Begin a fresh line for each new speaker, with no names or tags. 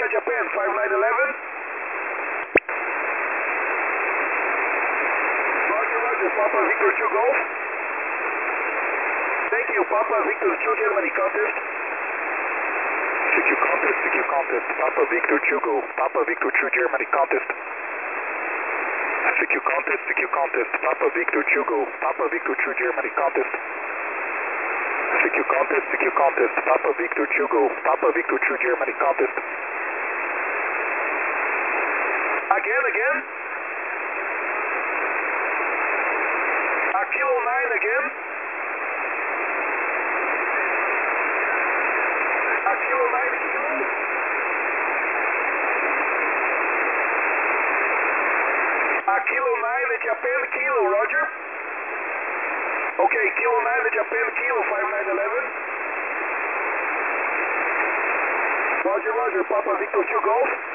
Japan, 5911. Roger, roger, Papa Victor 2 Golf. Thank you, Papa Victor 2 Germany, contest.
CQ contest, Papa Victor 2 Golf, Papa Victor 2 Germany, contest. CQ contest, Papa Victor 2 Golf, Papa Victor 2 Germany, contest. CQ contest, Papa Victor 2 Golf, Papa Victor 2 Germany, contest.
Again. Kilo 9 again. Kilo 9 kilo. Kilo 9 Japan kilo, roger. Okay, Kilo 9 Japan kilo, 5911. Roger, Papa Victor 2 Golf.